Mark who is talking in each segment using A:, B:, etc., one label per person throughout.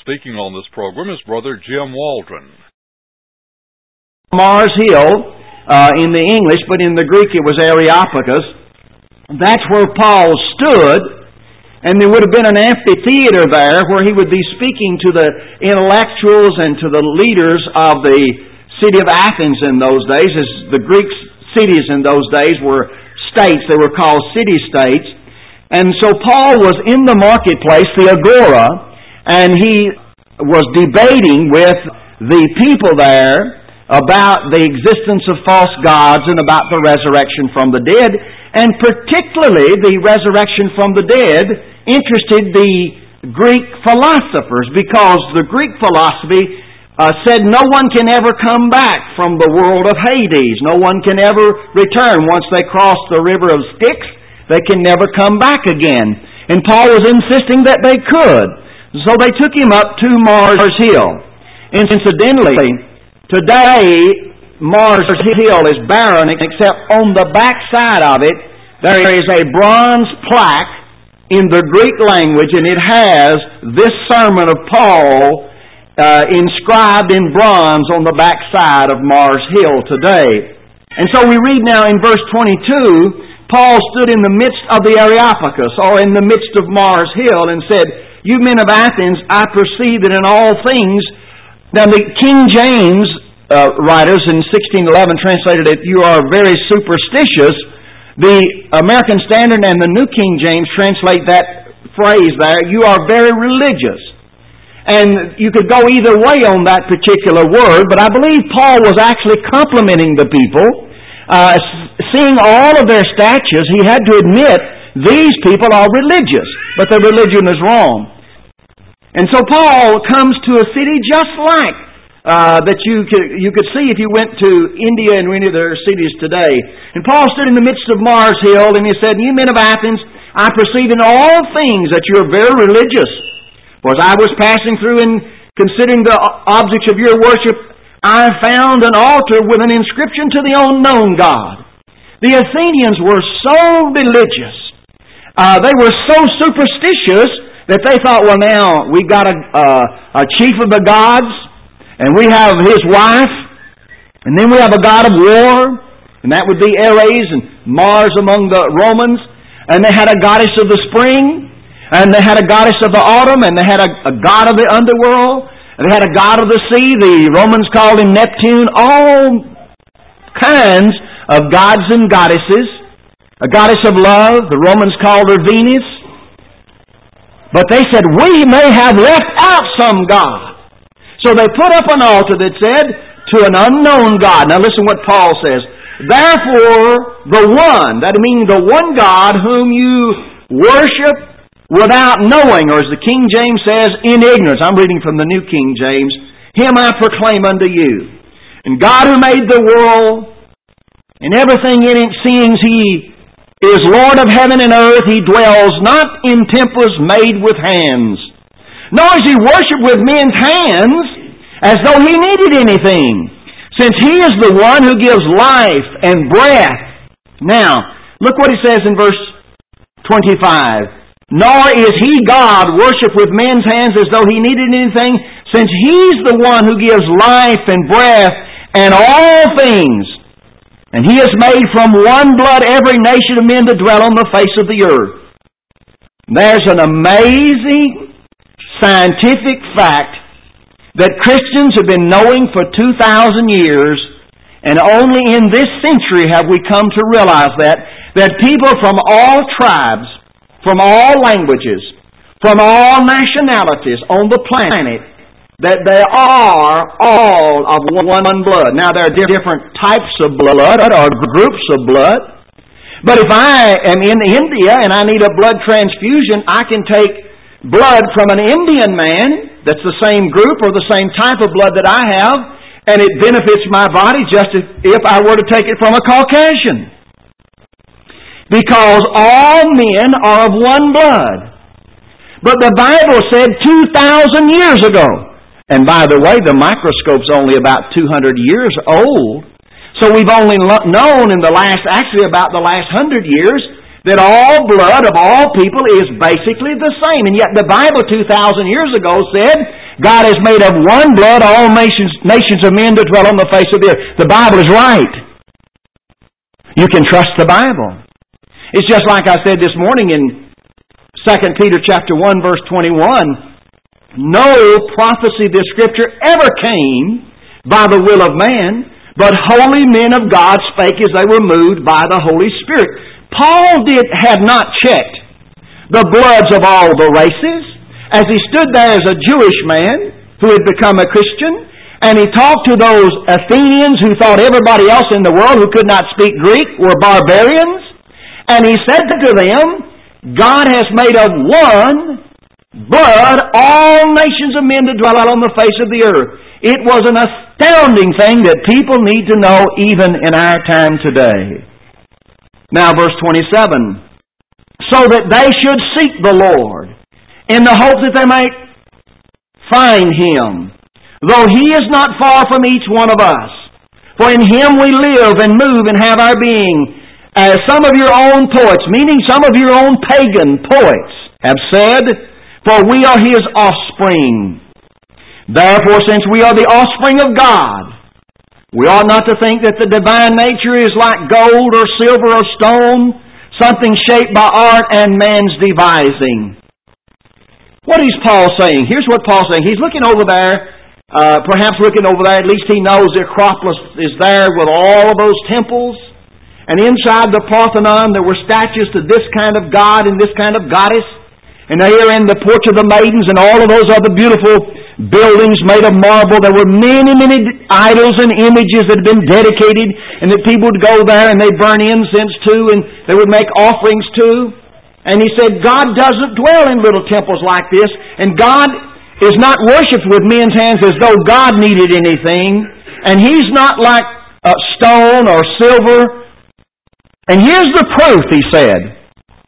A: speaking on this program is Brother Jim Waldron.
B: Mars Hill in the English, but in the Greek it was Areopagus. That's where Paul stood, and there would have been an amphitheater there where he would be speaking to the intellectuals and to the leaders of the city of Athens in those days. As the Greek cities in those days were states, they were called city-states. And so Paul was in the marketplace, the agora, and he was debating with the people there about the existence of false gods and about the resurrection from the dead. And particularly the resurrection from the dead interested the Greek philosophers, because the Greek philosophy said no one can ever come back from the world of Hades. No one can ever return. Once they cross the river of Styx, they can never come back again. And Paul was insisting that they could. So they took him up to Mars Hill. Incidentally, today, Mars Hill is barren, except on the back side of it, there is a bronze plaque in the Greek language, and it has this sermon of Paul inscribed in bronze on the back side of Mars Hill today. And so we read now in verse 22, Paul stood in the midst of the Areopagus, or in the midst of Mars Hill, and said, "You men of Athens, I perceive that in all things..." Now the King James writers in 1611 translated it, "You are very superstitious." The American Standard and the New King James translate that phrase there, "You are very religious." And you could go either way on that particular word, but I believe Paul was actually complimenting the people. Seeing all of their statutes, he had to admit these people are religious, but their religion is wrong. And so Paul comes to a city just like that you could see if you went to India and any of their cities today. And Paul stood in the midst of Mars Hill, and he said, "You men of Athens, I perceive in all things that you are very religious. For as I was passing through and considering the objects of your worship, I found an altar with an inscription to the unknown God." The Athenians were so religious. They were so superstitious that they thought, well, now we've got a chief of the gods, and we have his wife, and then we have a god of war, and that would be Ares and Mars among the Romans, and they had a goddess of the spring, and they had a goddess of the autumn, and they had a god of the underworld, and they had a god of the sea. The Romans called him Neptune. All kinds of gods and goddesses. A goddess of love, the Romans called her Venus. But they said, we may have left out some god. So they put up an altar that said, to an unknown God. Now listen what Paul says. Therefore, the one, that means the one God whom you worship without knowing, or as the King James says, in ignorance. I'm reading from the New King James. Him I proclaim unto you. And God who made the world and everything in it, seeing He is Lord of heaven and earth, He dwells not in temples made with hands, nor is He worshipped with men's hands as though He needed anything, since He is the one who gives life and breath. Now, look what He says in verse 25. Nor is He, God, worshipped with men's hands as though He needed anything, since He's the one who gives life and breath and all things. And He has made from one blood every nation of men to dwell on the face of the earth. There's an amazing scientific fact that Christians have been knowing for 2,000 years, and only in this century have we come to realize that people from all tribes, from all languages, from all nationalities on the planet, that they are all of one blood. Now, there are different types of blood or groups of blood. But if I am in India and I need a blood transfusion, I can take blood from an Indian man that's the same group or the same type of blood that I have, and it benefits my body just as if I were to take it from a Caucasian. Because all men are of one blood. But the Bible said 2,000 years ago, and by the way, the microscope's only about 200 years old, so we've only known in about the last 100 years, that all blood of all people is basically the same. And yet the Bible 2,000 years ago said God has made of one blood all nations of men to dwell on the face of the earth. The Bible is right. You can trust the Bible. It's just like I said this morning in 2 Peter chapter 1, verse 21. No prophecy of this Scripture ever came by the will of man, but holy men of God spake as they were moved by the Holy Spirit. Paul had not checked the bloods of all the races as he stood there as a Jewish man who had become a Christian, and he talked to those Athenians who thought everybody else in the world who could not speak Greek were barbarians, and he said to them, God has made of one blood all nations of men to dwell out on the face of the earth. It was an astounding thing that people need to know even in our time today. Now verse 27. So that they should seek the Lord in the hope that they might find Him, though He is not far from each one of us. For in Him we live and move and have our being. As some of your own poets, meaning some of your own pagan poets, have said, for we are His offspring. Therefore, since we are the offspring of God, we ought not to think that the divine nature is like gold or silver or stone, something shaped by art and man's devising. What is Paul saying? Here's what Paul's saying. He's looking over there, perhaps looking over there, at least he knows the Acropolis is there with all of those temples. And inside the Parthenon there were statues to this kind of god and this kind of goddess. And here in the Porch of the Maidens and all of those other beautiful buildings made of marble, there were many, many idols and images that had been dedicated, and that people would go there and they'd burn incense to, and they would make offerings to. And he said, God doesn't dwell in little temples like this, and God is not worshipped with men's hands as though God needed anything, and He's not like stone or silver. And here's the proof, he said.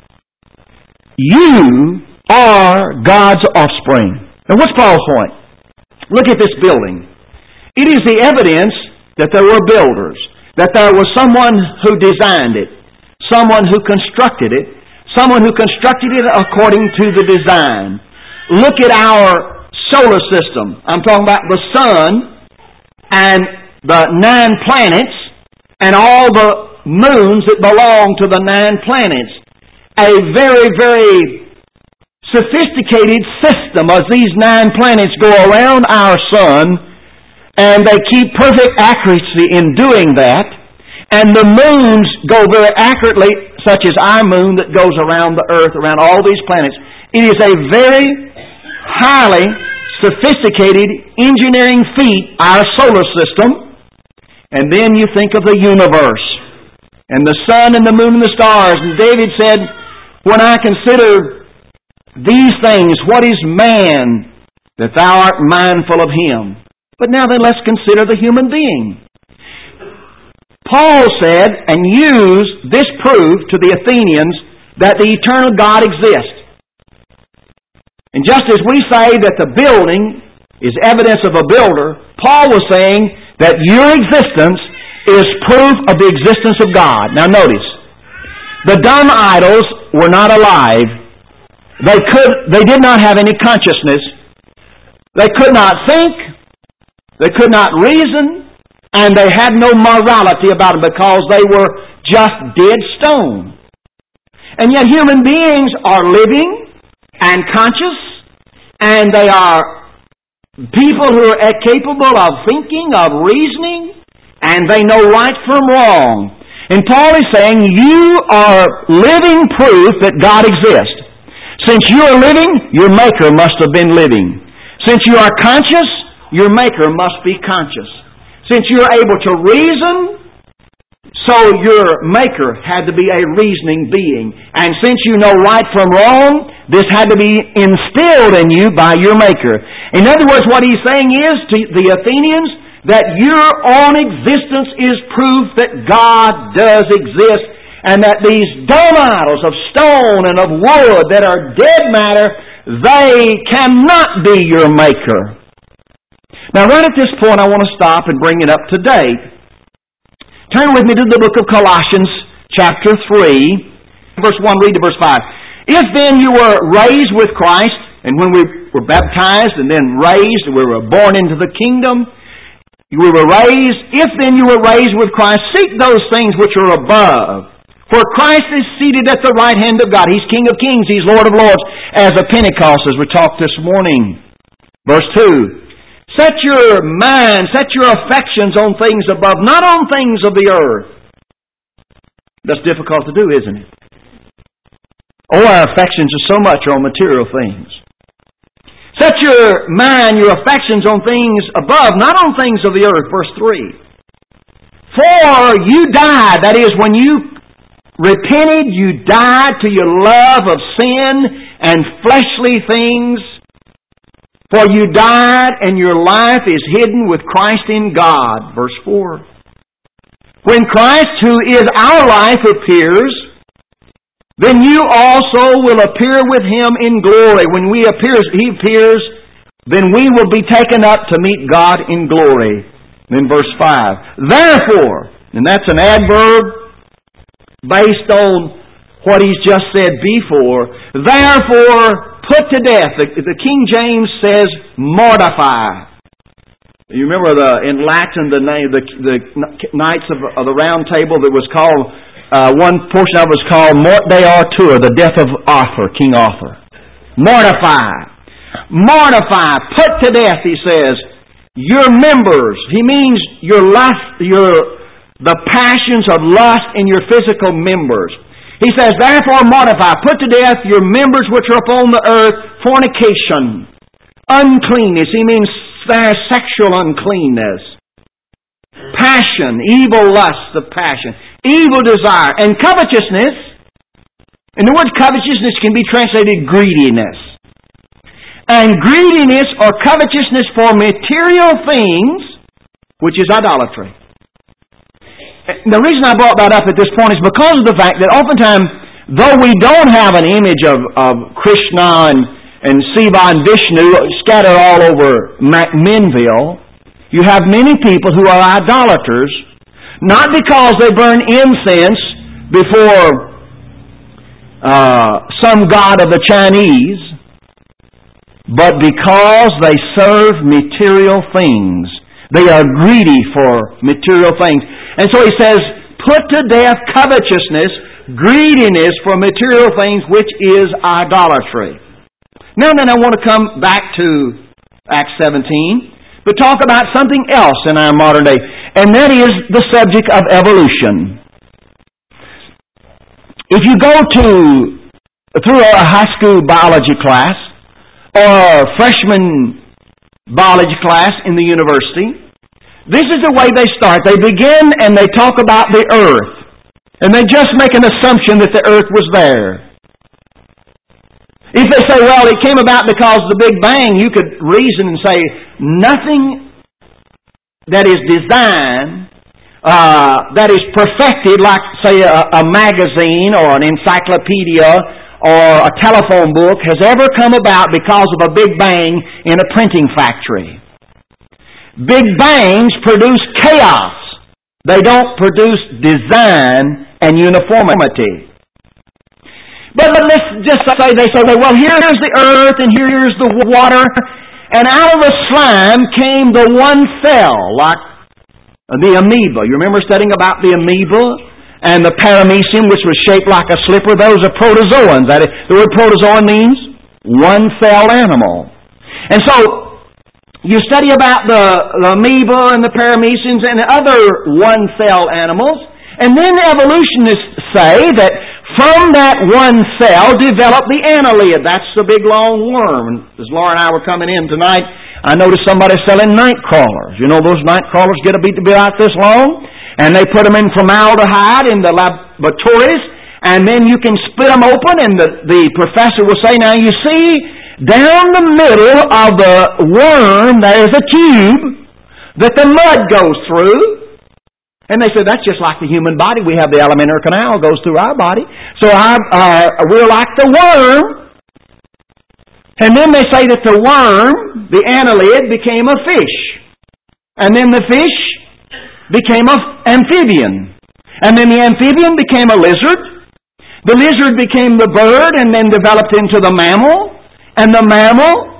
B: You are God's offspring. And what's Paul's point? Look at this building. It is the evidence that there were builders, that there was someone who designed it, someone who constructed it, someone who constructed it according to the design. Look at our solar system. I'm talking about the sun and the 9 planets and all the moons that belong to the 9 planets. A very, very sophisticated system as these 9 planets go around our sun, and they keep perfect accuracy in doing that. And the moons go very accurately, such as our moon that goes around the earth, around all these planets. It is a very highly sophisticated engineering feat, our solar system. And then you think of the universe, and the sun and the moon and the stars. And David said, when I consider these things, what is man that thou art mindful of him? But now then, let's consider the human being. Paul said and used this proof to the Athenians that the eternal God exists. And just as we say that the building is evidence of a builder, Paul was saying that your existence is proof of the existence of God. Now notice, the dumb idols were not alive. They did not have any consciousness. They could not think. They could not reason. And they had no morality about them because they were just dead stone. And yet human beings are living and conscious, and they are people who are capable of thinking, of reasoning, and they know right from wrong. And Paul is saying, you are living proof that God exists. Since you are living, your Maker must have been living. Since you are conscious, your Maker must be conscious. Since you are able to reason, so your Maker had to be a reasoning being. And since you know right from wrong, this had to be instilled in you by your Maker. In other words, what he's saying is to the Athenians, that your own existence is proof that God does exist, and that these dumb idols of stone and of wood that are dead matter, they cannot be your Maker. Now, right at this point, I want to stop and bring it up to date. Turn with me to the book of Colossians, chapter 3, verse 1, read to verse 5. If then you were raised with Christ, and when we were baptized and then raised, and we were born into the kingdom. We were raised. If then you were raised with Christ, seek those things which are above. For Christ is seated at the right hand of God. He's King of kings. He's Lord of lords. As of Pentecost, as we talked this morning. Verse 2. Set your mind, set your affections on things above, not on things of the earth. That's difficult to do, isn't it? Oh, our affections are so much on material things. Set your mind, your affections on things above, not on things of the earth. Verse 3. For you died, that is, when you repented, you died to your love of sin and fleshly things. For you died, and your life is hidden with Christ in God. Verse 4. When Christ, who is our life, appears, then you also will appear with Him in glory. When He appears, then we will be taken up to meet God in glory. Then verse 5. Therefore, and that's an adverb based on what He's just said before. Therefore, put to death. The King James says, mortify. You remember in Latin the Knights of the Round Table that was called, one portion of it was called Mort d'Arthur, the death of Arthur, King Arthur. Mortify. Mortify. Put to death, he says, your members. He means your lust, the passions of lust in your physical members. He says, therefore mortify. Put to death your members which are upon the earth, fornication, uncleanness. He means sexual uncleanness. Passion, evil lust of passion. Evil desire, and covetousness. And the word covetousness can be translated greediness. And greediness or covetousness for material things, which is idolatry. The reason I brought that up at this point is because of the fact that oftentimes, though we don't have an image of Krishna and Shiva and Vishnu scattered all over Minville, you have many people who are idolaters. Not because they burn incense before some god of the Chinese, but because they serve material things. They are greedy for material things. And so he says, put to death covetousness, greediness for material things, which is idolatry. Now then, I want to come back to Acts 17. But talk about something else in our modern day, and that is the subject of evolution. If you go through a high school biology class or a freshman biology class in the university, this is the way they start. They begin and they talk about the earth, and they just make an assumption that the earth was there. If they say, well, it came about because of the Big Bang, you could reason and say, nothing that is designed, that is perfected, like, say, a magazine or an encyclopedia or a telephone book, has ever come about because of a Big Bang in a printing factory. Big Bangs produce chaos. They don't produce design and uniformity. But let's just say, they say, well, here's the earth and here's the water, and out of the slime came the one cell, like the amoeba. You remember studying about the amoeba and the paramecium, which was shaped like a slipper? Those are protozoans. The word protozoan means one-cell animal. And so, you study about the amoeba and the parameciums and the other one-cell animals, and then evolutionists say that from that one cell developed the annelid. That's the big long worm. As Laura and I were coming in tonight, I noticed somebody selling night crawlers. You know, those night crawlers get to be about this long, and they put them in formaldehyde in the laboratories, and then you can split them open, and the professor will say, now you see, down the middle of the worm there's a tube that the mud goes through. And they said, that's just like the human body. We have the alimentary canal goes through our body. So we're like the worm. And then they say that the worm, the annelid, became a fish. And then the fish became an amphibian. And then the amphibian became a lizard. The lizard became the bird and then developed into the mammal. And the mammal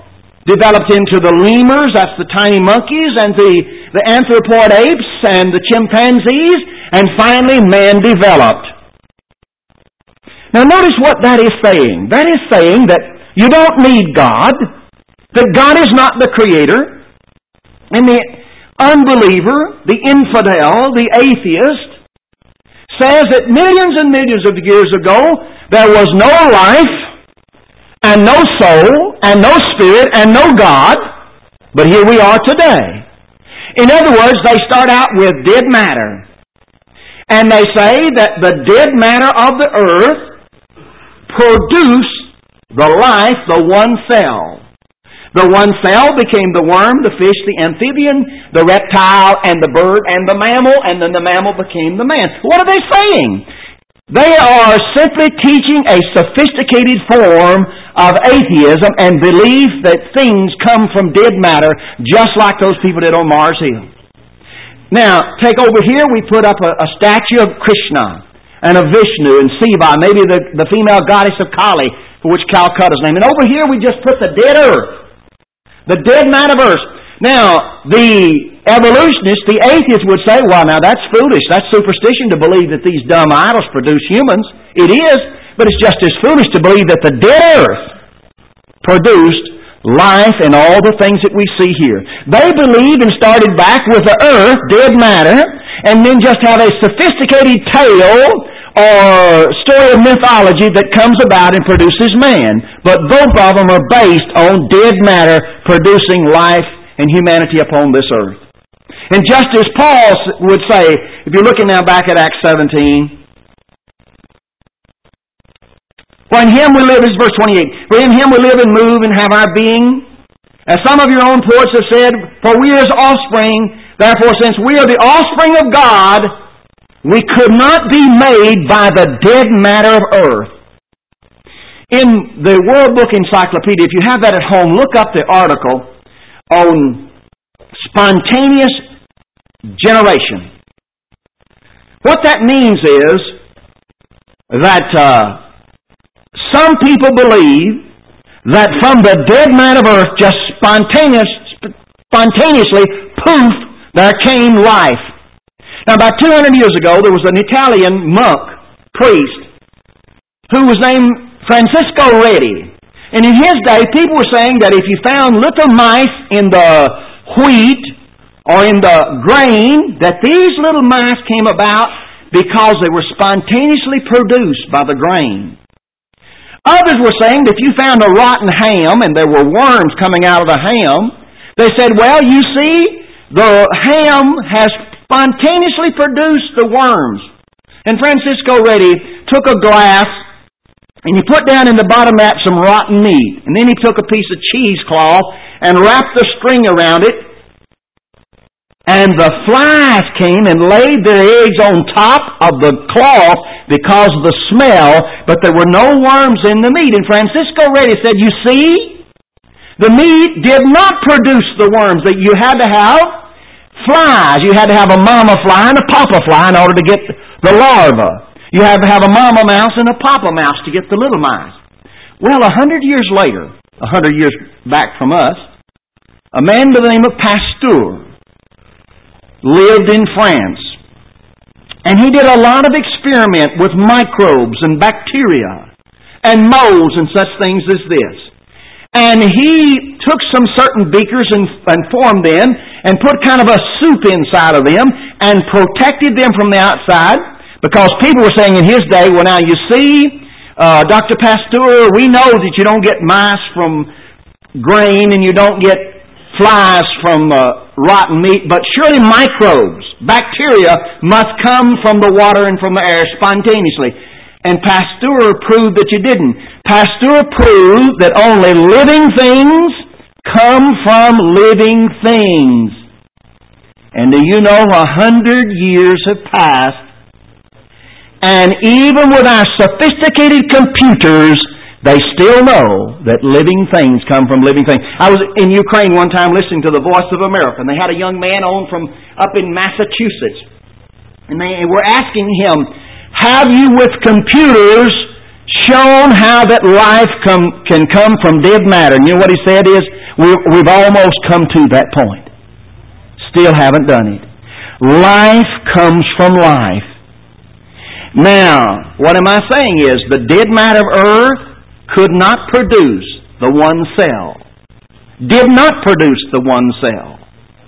B: developed into the lemurs, that's the tiny monkeys, and the anthropoid apes, and the chimpanzees, and finally man developed. Now notice what that is saying. That is saying that you don't need God, that God is not the Creator, and the unbeliever, the infidel, the atheist, says that millions and millions of years ago there was no life, and no soul, and no spirit, and no God, but here we are today. In other words, they start out with dead matter. And they say that the dead matter of the earth produced the life, the one cell. The one cell became the worm, the fish, the amphibian, the reptile, and the bird, and the mammal, and then the mammal became the man. What are they saying? They are simply teaching a sophisticated form of atheism and belief that things come from dead matter, just like those people did on Mars Hill. Now, take over here, we put up a statue of Krishna and of Vishnu and Siva, maybe the female goddess of Kali, for which Calcutta's named. And over here we just put the dead earth. The dead matter of earth. Now, the evolutionists, the atheists would say, well, now that's foolish. That's superstition to believe that these dumb idols produce humans. It is, but it's just as foolish to believe that the dead earth produced life and all the things that we see here. They believe and started back with the earth, dead matter, and then just have a sophisticated tale or story of mythology that comes about and produces man. But both of them are based on dead matter producing life and humanity upon this earth. And just as Paul would say, if you're looking now back at Acts 17, for in Him we live, this is verse 28, for in Him we live and move and have our being. As some of your own poets have said, for we are His offspring, therefore since we are the offspring of God, we could not be made by the dead matter of earth. In the World Book Encyclopedia, if you have that at home, look up the article on spontaneous generation. What that means is that some people believe that from the dead matter of earth, just spontaneously, poof, there came life. Now, about 200 years ago, there was an Italian monk, priest, who was named Francisco Redi. And in his day, people were saying that if you found little mice in the wheat or in the grain, that these little mice came about because they were spontaneously produced by the grain. Others were saying that if you found a rotten ham and there were worms coming out of the ham, they said, well, you see, the ham has spontaneously produced the worms. And Francisco Redi took a glass and he put down in the bottom of that some rotten meat. And then he took a piece of cheesecloth and wrapped the string around it. And the flies came and laid their eggs on top of the cloth because of the smell, but there were no worms in the meat. And Francisco Redi said, you see, the meat did not produce the worms. That you had to have flies. You had to have a mama fly and a papa fly in order to get the larva. You had to have a mama mouse and a papa mouse to get the little mice. Well, 100 years later, 100 years back from us, a man by the name of Pasteur lived in France. And he did a lot of experiment with microbes and bacteria and molds and such things as this. And he took some certain beakers and formed them and put kind of a soup inside of them and protected them from the outside, because people were saying in his day, well, now you see, Dr. Pasteur, we know that you don't get mice from grain and you don't get flies from rotten meat, but surely microbes, bacteria, must come from the water and from the air spontaneously. And Pasteur proved that you didn't. Pasteur proved that only living things come from living things. And do you know, 100 years have passed, and even with our sophisticated computers, they still know that living things come from living things. I was in Ukraine one time listening to the Voice of America, and they had a young man on from up in Massachusetts. And they were asking him, have you with computers shown how that life can come from dead matter? And you know what he said is, We've almost come to that point. Still haven't done it. Life comes from life. Now, what am I saying is, the dead matter of earth could not produce the one cell. Did not produce the one cell.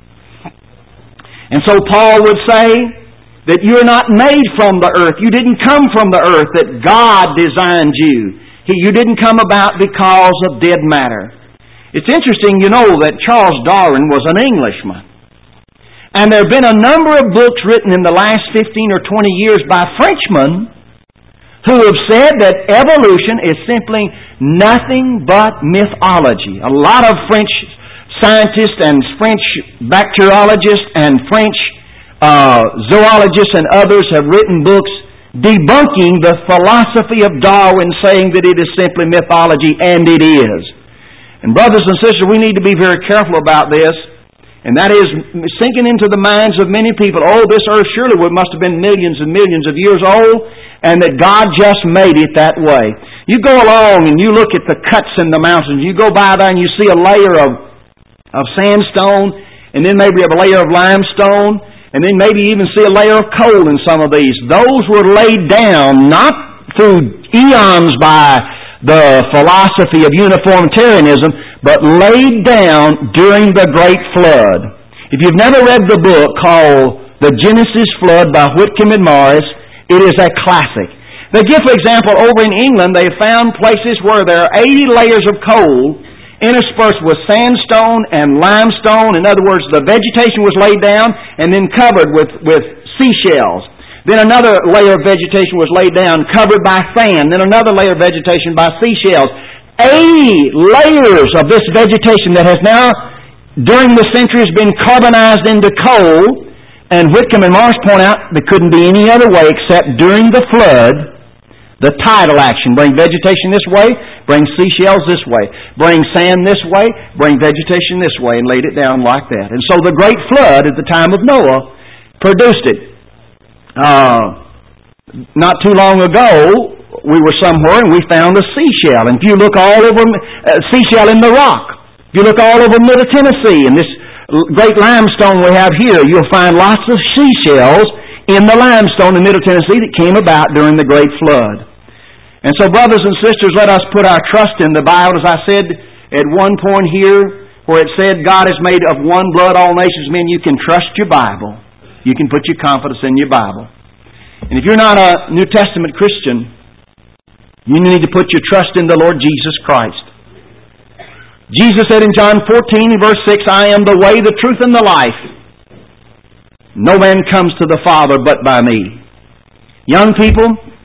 B: And so Paul would say that you're not made from the earth. You didn't come from the earth, that God designed you. You didn't come about because of dead matter. It's interesting, you know, that Charles Darwin was an Englishman. And there have been a number of books written in the last 15 or 20 years by Frenchmen who have said that evolution is simply nothing but mythology. A lot of French scientists and French bacteriologists and French zoologists and others have written books debunking the philosophy of Darwin, saying that it is simply mythology, and it is. And brothers and sisters, we need to be very careful about this. And that is sinking into the minds of many people, oh, this earth surely must have been millions and millions of years old, and that God just made it that way. You go along and you look at the cuts in the mountains. You go by there and you see a layer of sandstone, and then maybe a layer of limestone, and then maybe even see a layer of coal in some of these. Those were laid down not through eons by the philosophy of uniformitarianism, but laid down during the Great Flood. If you've never read the book called The Genesis Flood by Whitcomb and Morris, it is a classic. They give, for example, over in England, they found places where there are 80 layers of coal interspersed with sandstone and limestone. In other words, the vegetation was laid down and then covered with seashells. Then another layer of vegetation was laid down, covered by sand. Then another layer of vegetation by seashells. 80 layers of this vegetation that has now, during the centuries, been carbonized into coal. And Whitcomb and Morris point out there couldn't be any other way except during the flood, the tidal action. Bring vegetation this way, bring seashells this way. Bring sand this way, bring vegetation this way, and laid it down like that. And so the great flood at the time of Noah produced it. Not too long ago, we were somewhere and we found a seashell. And if you look all over, seashell in the rock, if you look all over Middle Tennessee and this great limestone we have here, you'll find lots of seashells in the limestone in Middle Tennessee that came about during the Great Flood. And so, brothers and sisters, let us put our trust in the Bible. As I said at one point here, where it said God is made of one blood, all nations men, you can trust your Bible. You can put your confidence in your Bible. And if you're not a New Testament Christian, you need to put your trust in the Lord Jesus Christ. Jesus said in John 14, verse 6, I am the way, the truth, and the life. No man comes to the Father but by me. Young people,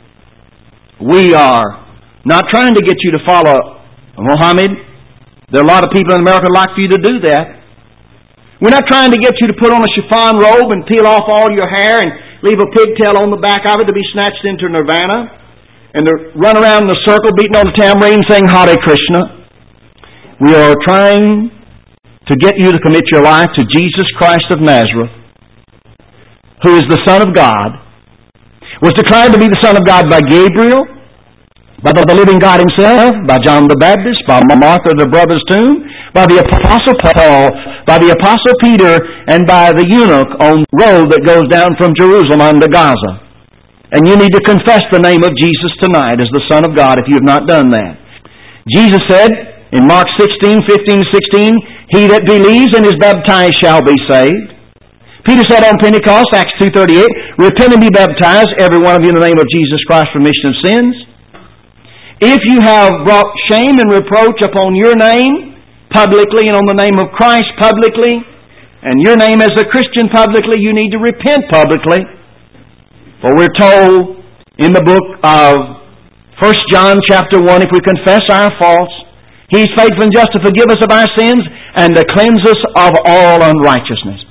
B: we are not trying to get you to follow Muhammad. There are a lot of people in America who like for you to do that. We're not trying to get you to put on a chiffon robe and peel off all your hair and leave a pigtail on the back of it to be snatched into nirvana, and to run around in a circle beating on the tambourine saying Hare Krishna. We are trying to get you to commit your life to Jesus Christ of Nazareth, who is the Son of God, was declared to be the Son of God by Gabriel, by the living God Himself, by John the Baptist, by Martha the brother's tomb, by the Apostle Paul, by the Apostle Peter, and by the eunuch on the road that goes down from Jerusalem unto Gaza. And you need to confess the name of Jesus tonight as the Son of God if you have not done that. Jesus said in Mark 16, 15 to 16, He that believes and is baptized shall be saved. Peter said on Pentecost, Acts 2:38, repent and be baptized, every one of you, in the name of Jesus Christ for remission of sins. If you have brought shame and reproach upon your name publicly and on the name of Christ publicly, and your name as a Christian publicly, you need to repent publicly. For we're told in the book of 1 John chapter 1, if we confess our faults, He's faithful and just to forgive us of our sins and to cleanse us of all unrighteousness.